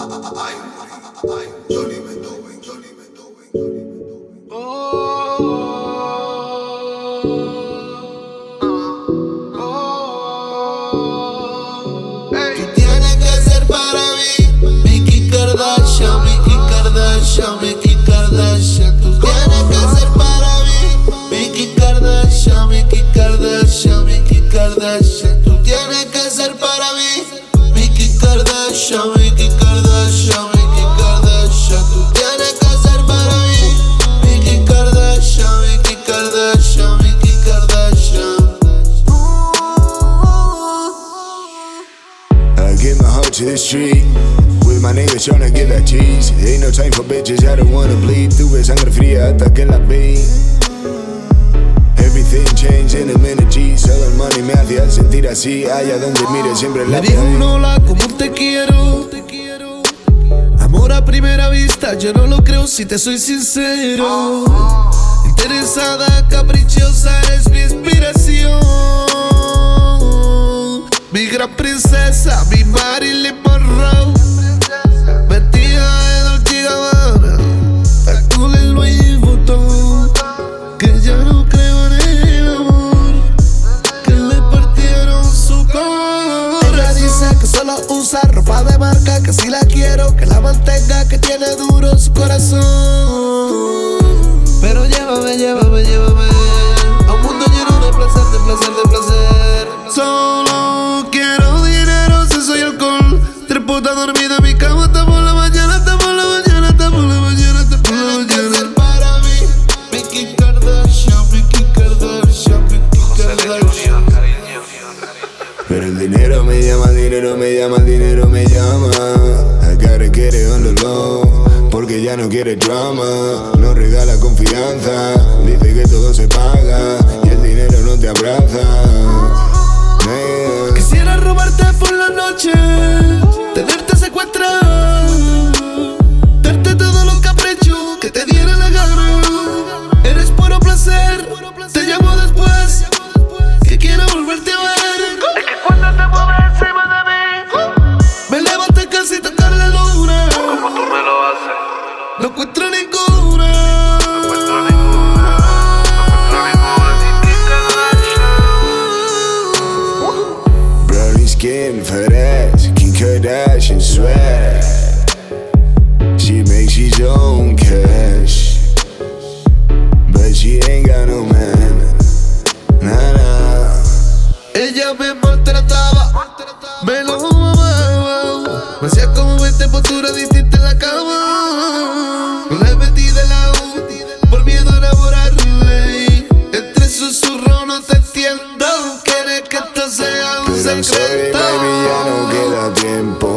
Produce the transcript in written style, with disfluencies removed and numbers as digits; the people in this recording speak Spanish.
Tienes que ser para mí Nicki Kardashian, Nicki Kardashian, Nicki Kardashian. Tú tienes que ser para mí Nicki Kardashian, Nicki Kardashian, Nicki Kardashian. Tú tienes que ser para mí Nicki Kardashian, Nicki Kardashian, Nicki Kardashian. Tú tienes que ser para mí Nicki Kardashian, Nicki Kardashian, Nicki Kardashian. I give my heart to the street with my niggas tryna get that cheese. Ain't no time for bitches, I don't wanna bleed. Tuve sangre fría hasta que la vi. Everything changed in a minute, G. Solo el money me hacía sentir así. Allá donde mire siempre la Me dijo un hola, como te quiero. Amor a primera vista, yo no lo creo si te soy sincero. Interesada, caprichosa, eres mi inspiración. Mi gran princesa, mi Marilyn Monroe. Vestida de Dolce y Gabbana, azul en Louis Vuitton. Que ya no creo en el amor, que le partieron su corazón. Ella dice que solo usa ropa de marca, que si la quiero, que la mantenga, que tiene duro su corazón. Pero llévame, llévame, llévame a un mundo lleno de placer, de placer, de placer. Solo quiero dinero, sexo y alcohol. Tres putas dormidas en mi cama hasta por la mañana, hasta por la mañana, hasta por la mañana, hasta por la mañana. Para mí, Nicki Kardashian, Nicki Kardashian, Nicki Kardashian. Pero el dinero me llama, el dinero me llama, el dinero me llama. I gotta get it on the low, porque ya no quiere drama. No regala confianza, dice que todo se paga y el dinero no te abraza. Yeah. Quisiera robarte por la noche, tenerte secuestrado, darte todos los caprichos que te diera la gana. Eres puro placer, te llamo después, que quiero volverte a ver. Es que cuando te mueves encima de mí, me levanto casi tocar la luna. Como tú me lo haces. No encuentro ninguna. No encuentro ninguna. No encuentro ninguna. Nicki Kardashian. Brownie skin, fat ass, Kim Kardashian swag. She makes his own cash, but she ain't got no man. Nah, nah. Ella me maltrataba, me lo mamaba, me hacía como 20 posturas distintas en la cama. Le metí de lado por miedo a enamorarle. Entre susurros no te entiendo, quieres que esto sea un Pero I'm sorry, secreto. baby, ya no queda tiempo.